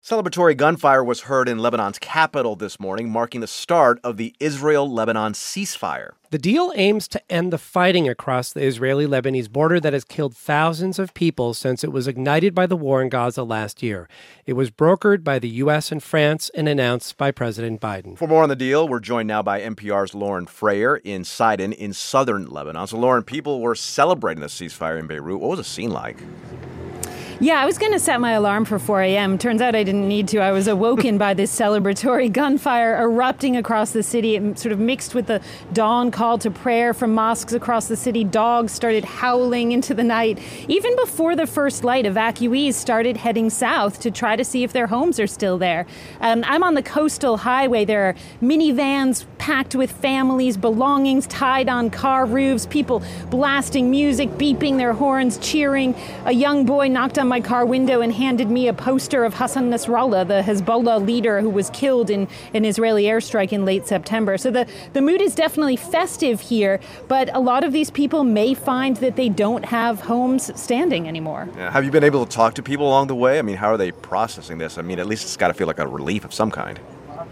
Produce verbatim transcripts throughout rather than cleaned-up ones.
Celebratory gunfire was heard in Lebanon's capital this morning, marking the start of the Israel-Lebanon ceasefire. The deal aims to end the fighting across the Israeli-Lebanese border that has killed thousands of people since it was ignited by the war in Gaza last year. It was brokered by the U S and France and announced by President Biden. For more on the deal, we're joined now by N P R's Lauren Frayer in Sidon in southern Lebanon. So, Lauren, people were celebrating the ceasefire in Beirut. What was the scene like? Yeah, I was going to set my alarm for four a.m. Turns out I didn't need to. I was awoken by this celebratory gunfire erupting across the city. It sort of mixed with the dawn call to prayer from mosques across the city. Dogs started howling into the night. Even before the first light, evacuees started heading south to try to see if their homes are still there. Um, I'm on the coastal highway. There are minivans packed with families' belongings tied on car roofs, people blasting music, beeping their horns, cheering. A young boy knocked on my car window and handed me a poster of Hassan Nasrallah, the Hezbollah leader who was killed in an Israeli airstrike in late September. So the, the mood is definitely festive here, but a lot of these people may find that they don't have homes standing anymore. Yeah. Have you been able to talk to people along the way? I mean, how are they processing this? I mean, at least it's got to feel like a relief of some kind.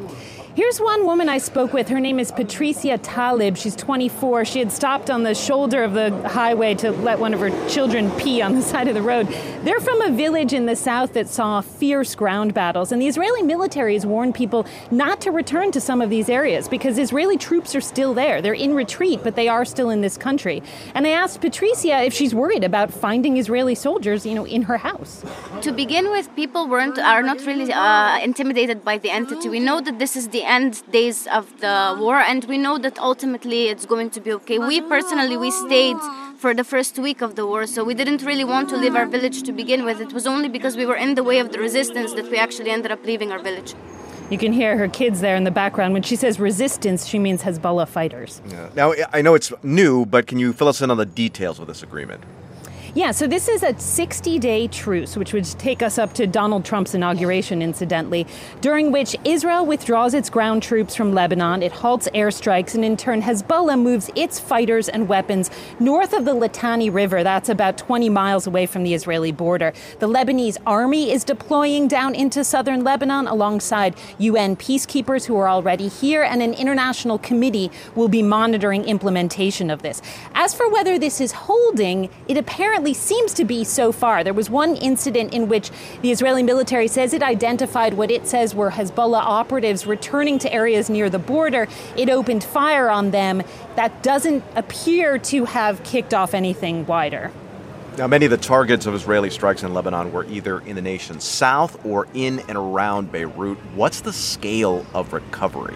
Here's one woman I spoke with. Her name is Patricia Talib. She's twenty-four. She had stopped on the shoulder of the highway to let one of her children pee on the side of the road. They're from a village in the south that saw fierce ground battles, and the Israeli military has warned people not to return to some of these areas because Israeli troops are still there. They're in retreat, but they are still in this country. And I asked Patricia if she's worried about finding Israeli soldiers, you know, in her house. To begin with, people weren't are not really uh, intimidated by the entity. We know that this is the end days of the war, and we know that ultimately it's going to be okay. We personally, we stayed for the first week of the war, so we didn't really want to leave our village to begin with. It was only because we were in the way of the resistance that we actually ended up leaving our village. You can hear her kids there in the background. When she says resistance, she means Hezbollah fighters. Yeah. Now, I know it's new, but can you fill us in on the details of this agreement? Yeah, so this is a sixty-day truce, which would take us up to Donald Trump's inauguration, incidentally, during which Israel withdraws its ground troops from Lebanon, it halts airstrikes, and in turn Hezbollah moves its fighters and weapons north of the Litani River. That's about twenty miles away from the Israeli border. The Lebanese army is deploying down into southern Lebanon alongside U N peacekeepers who are already here, and an international committee will be monitoring implementation of this. As for whether this is holding, it apparently seems to be so far. There was one incident in which the Israeli military says it identified what it says were Hezbollah operatives returning to areas near the border. It opened fire on them. That doesn't appear to have kicked off anything wider. Now, many of the targets of Israeli strikes in Lebanon were either in the nation's south or in and around Beirut. What's the scale of recovery?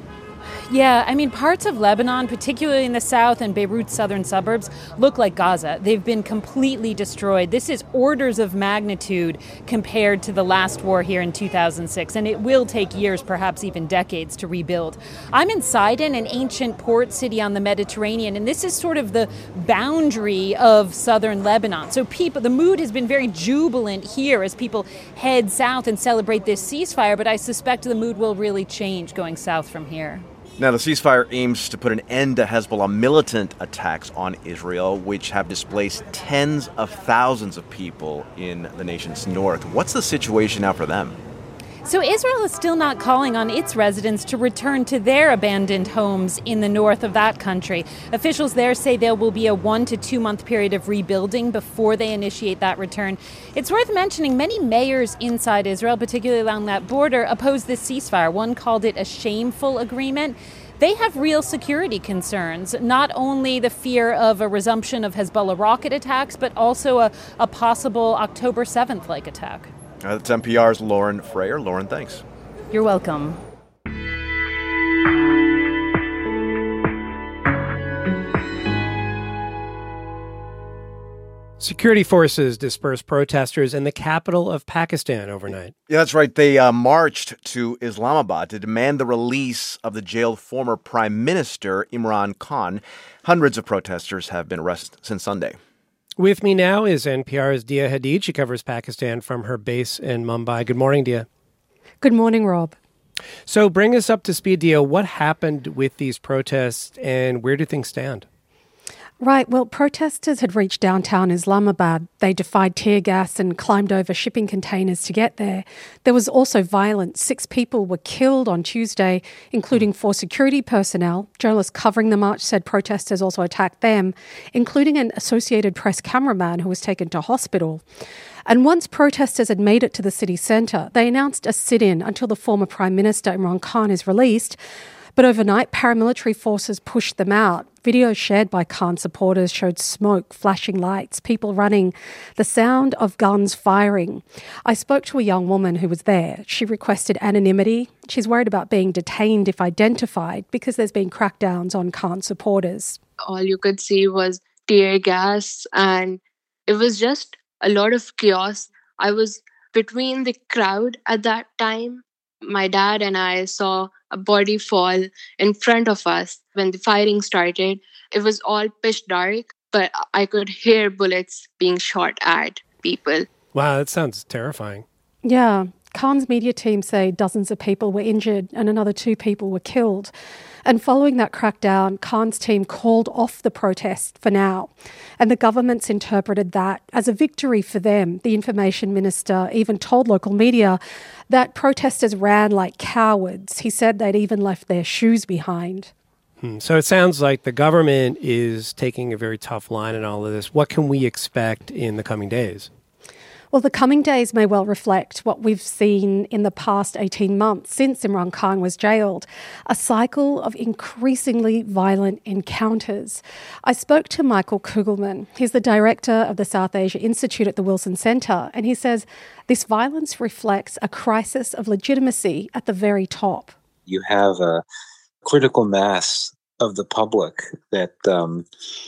Yeah, I mean, parts of Lebanon, particularly in the south and Beirut's southern suburbs, look like Gaza. They've been completely destroyed. This is orders of magnitude compared to the last war here in two thousand six, and it will take years, perhaps even decades, to rebuild. I'm in Sidon, an ancient port city on the Mediterranean, and this is sort of the boundary of southern Lebanon. So people, the mood has been very jubilant here as people head south and celebrate this ceasefire, but I suspect the mood will really change going south from here. Now, the ceasefire aims to put an end to Hezbollah militant attacks on Israel, which have displaced tens of thousands of people in the nation's north. What's the situation now for them? So Israel is still not calling on its residents to return to their abandoned homes in the north of that country. Officials there say there will be a one to two month period of rebuilding before they initiate that return. It's worth mentioning many mayors inside Israel, particularly along that border, oppose this ceasefire. One called it a shameful agreement. They have real security concerns, not only the fear of a resumption of Hezbollah rocket attacks, but also a, a possible October seventh-like attack. That's N P R's Lauren Frayer. Lauren, thanks. You're welcome. Security forces dispersed protesters in the capital of Pakistan overnight. Yeah, that's right. They uh, marched to Islamabad to demand the release of the jailed former Prime Minister Imran Khan. Hundreds of protesters have been arrested since Sunday. With me now is N P R's Dia Hadid. She covers Pakistan from her base in Mumbai. Good morning, Dia. Good morning, Rob. So bring us up to speed, Dia. What happened with these protests and where do things stand? Right. Well, protesters had reached downtown Islamabad. They defied tear gas and climbed over shipping containers to get there. There was also violence. Six people were killed on Tuesday, including four security personnel. Journalists covering the march said protesters also attacked them, including an Associated Press cameraman who was taken to hospital. And once protesters had made it to the city centre, they announced a sit-in until the former Prime Minister Imran Khan is released. But overnight, paramilitary forces pushed them out. Videos shared by Khan supporters showed smoke, flashing lights, people running, the sound of guns firing. I spoke to a young woman who was there. She requested anonymity. She's worried about being detained if identified because there's been crackdowns on Khan supporters. All you could see was tear gas, and it was just a lot of chaos. I was between the crowd at that time. My dad and I saw a body fall in front of us when the firing started. It was all pitch dark, but I could hear bullets being shot at people. Wow, that sounds terrifying. Yeah. Khan's media team say dozens of people were injured and another two people were killed. And following that crackdown, Khan's team called off the protest for now. And the government's interpreted that as a victory for them. The information minister even told local media that protesters ran like cowards. He said they'd even left their shoes behind. Hmm. So it sounds like the government is taking a very tough line in all of this. What can we expect in the coming days? Well, the coming days may well reflect what we've seen in the past eighteen months since Imran Khan was jailed, a cycle of increasingly violent encounters. I spoke to Michael Kugelman. He's the director of the South Asia Institute at the Wilson Centre, and he says this violence reflects a crisis of legitimacy at the very top. You have a critical mass of the public that um,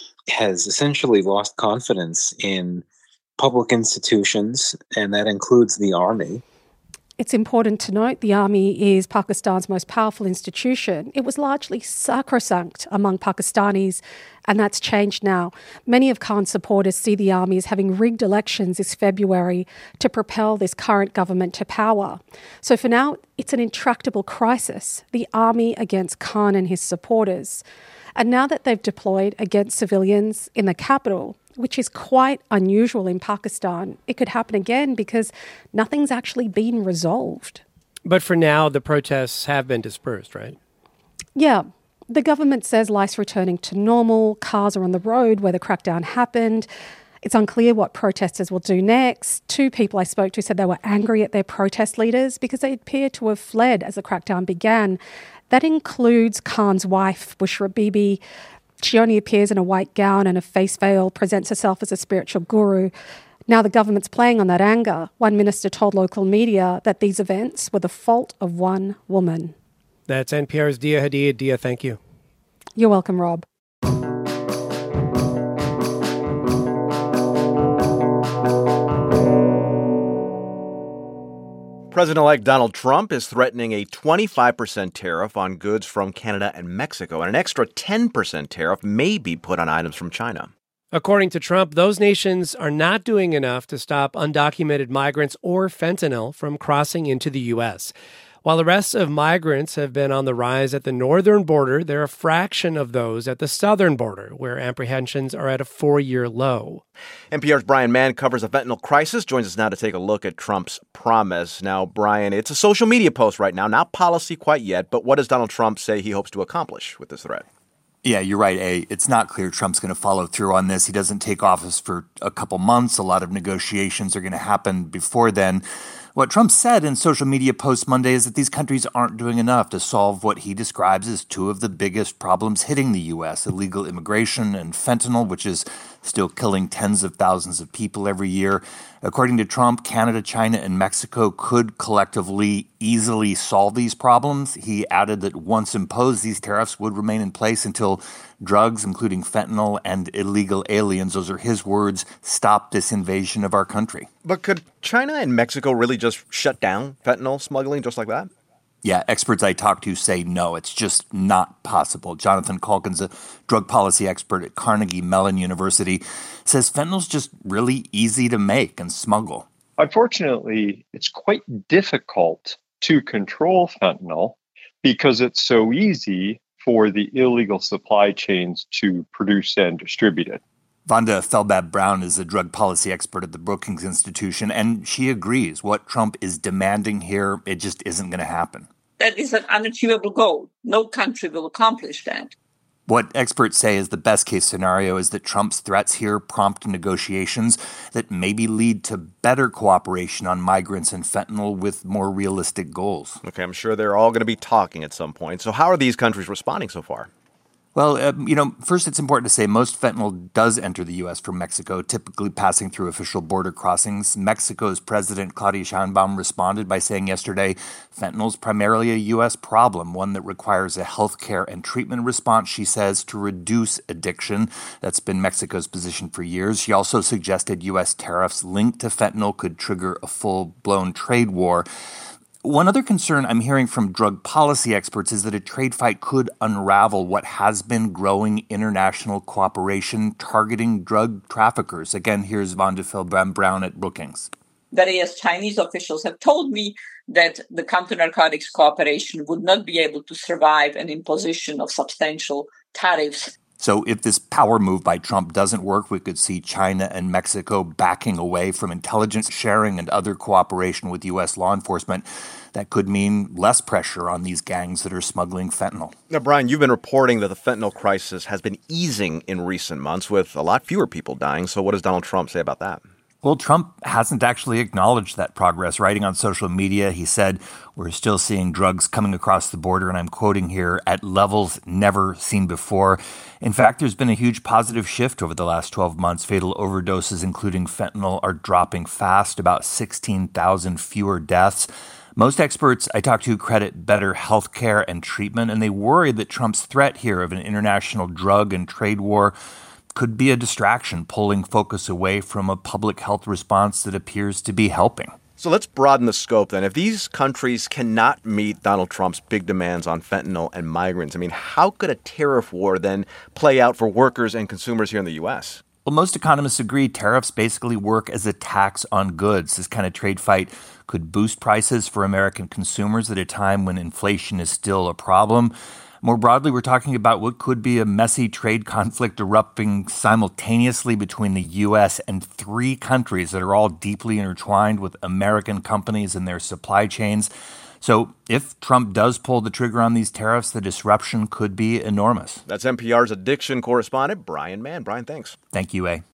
has essentially lost confidence in public institutions, and that includes the army. It's important to note the army is Pakistan's most powerful institution. It was largely sacrosanct among Pakistanis, and that's changed now. Many of Khan's supporters see the army as having rigged elections this February to propel this current government to power. So for now, it's an intractable crisis, the army against Khan and his supporters. And now that they've deployed against civilians in the capital, which is quite unusual in Pakistan, it could happen again because nothing's actually been resolved. But for now, the protests have been dispersed, right? Yeah. The government says life's returning to normal. Cars are on the road where the crackdown happened. It's unclear what protesters will do next. Two people I spoke to said they were angry at their protest leaders because they appear to have fled as the crackdown began. That includes Khan's wife, Bushra Bibi. She only appears in a white gown and a face veil, presents herself as a spiritual guru. Now the government's playing on that anger. One minister told local media that these events were the fault of one woman. That's N P R's Dia Hadid. Dia, thank you. You're welcome, Rob. President-elect Donald Trump is threatening a twenty-five percent tariff on goods from Canada and Mexico, and an extra ten percent tariff may be put on items from China. According to Trump, those nations are not doing enough to stop undocumented migrants or fentanyl from crossing into the U S. While the rest of migrants have been on the rise at the northern border, they're a fraction of those at the southern border, where apprehensions are at a four-year low. N P R's Brian Mann covers the fentanyl crisis, joins us now to take a look at Trump's promise. Now, Brian, it's a social media post right now, not policy quite yet, but what does Donald Trump say he hopes to accomplish with this threat? Yeah, you're right, A. It's not clear Trump's going to follow through on this. He doesn't take office for a couple months. A lot of negotiations are going to happen before then. What Trump said in social media post Monday is that these countries aren't doing enough to solve what he describes as two of the biggest problems hitting the U S, illegal immigration and fentanyl, which is still killing tens of thousands of people every year. According to Trump, Canada, China, and Mexico could collectively easily solve these problems. He added that once imposed, these tariffs would remain in place until drugs, including fentanyl and illegal aliens, those are his words, stop this invasion of our country. But could China and Mexico really just shut down fentanyl smuggling just like that? Yeah, experts I talked to say no, it's just not possible. Jonathan Calkins, a drug policy expert at Carnegie Mellon University, says fentanyl's just really easy to make and smuggle. Unfortunately, it's quite difficult to control fentanyl because it's so easy for the illegal supply chains to produce and distribute it. Vonda Feldbab-Brown is a drug policy expert at the Brookings Institution, and she agrees what Trump is demanding here, it just isn't going to happen. That is an unachievable goal. No country will accomplish that. What experts say is the best-case scenario is that Trump's threats here prompt negotiations that maybe lead to better cooperation on migrants and fentanyl with more realistic goals. Okay, I'm sure they're all going to be talking at some point. So how are these countries responding so far? Well, uh, you know, first it's important to say most fentanyl does enter the U S from Mexico, typically passing through official border crossings. Mexico's President Claudia Sheinbaum responded by saying yesterday, fentanyl is primarily a U S problem, one that requires a health care and treatment response, she says, to reduce addiction. That's been Mexico's position for years. She also suggested U S tariffs linked to fentanyl could trigger a full-blown trade war. One other concern I'm hearing from drug policy experts is that a trade fight could unravel what has been growing international cooperation targeting drug traffickers. Again, here's Vonda Feldbab-Brown at Brookings. Various Chinese officials have told me that the counter-narcotics cooperation would not be able to survive an imposition of substantial tariffs. So if this power move by Trump doesn't work, we could see China and Mexico backing away from intelligence sharing and other cooperation with U S law enforcement. That could mean less pressure on these gangs that are smuggling fentanyl. Now, Brian, you've been reporting that the fentanyl crisis has been easing in recent months with a lot fewer people dying. So what does Donald Trump say about that? Well, Trump hasn't actually acknowledged that progress. Writing on social media, he said, we're still seeing drugs coming across the border, and I'm quoting here, at levels never seen before. In fact, there's been a huge positive shift over the last twelve months. Fatal overdoses, including fentanyl, are dropping fast, about sixteen thousand fewer deaths. Most experts I talk to credit better health care and treatment, and they worry that Trump's threat here of an international drug and trade war could be a distraction, pulling focus away from a public health response that appears to be helping. So let's broaden the scope then. If these countries cannot meet Donald Trump's big demands on fentanyl and migrants, I mean, how could a tariff war then play out for workers and consumers here in the U S? Well, most economists agree tariffs basically work as a tax on goods. This kind of trade fight could boost prices for American consumers at a time when inflation is still a problem. More broadly, we're talking about what could be a messy trade conflict erupting simultaneously between the U S and three countries that are all deeply intertwined with American companies and their supply chains. So if Trump does pull the trigger on these tariffs, the disruption could be enormous. That's N P R's addiction correspondent, Brian Mann. Brian, thanks. Thank you, A.